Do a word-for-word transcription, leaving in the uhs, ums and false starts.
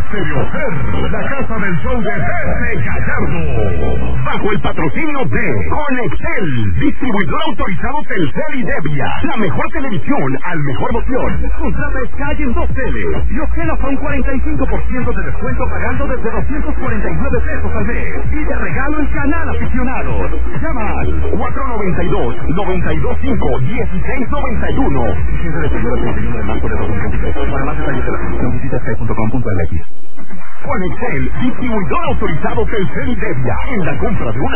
Estéreo Ser, la casa del show de Pepe Gallardo. Bajo el patrocinio de Conexel, distribuidor autorizado Telcel y Devia. La mejor televisión al mejor opción. Contrata Sky en dos teles y obtén hasta un cuarenta y cinco por ciento de descuento pagando desde doscientos cuarenta y nueve pesos al mes. Y de regalo el canal aficionados. Llama al cuatro noventa y dos, noventa y dos cinco, dieciséis noventa y uno. quince de febrero, treinta y uno de marzo de dos mil veintitrés. Para más detalles de la función visita sky punto com punto m x. Conexel, distribuidor autorizado Telcel y Devia. En la compra de una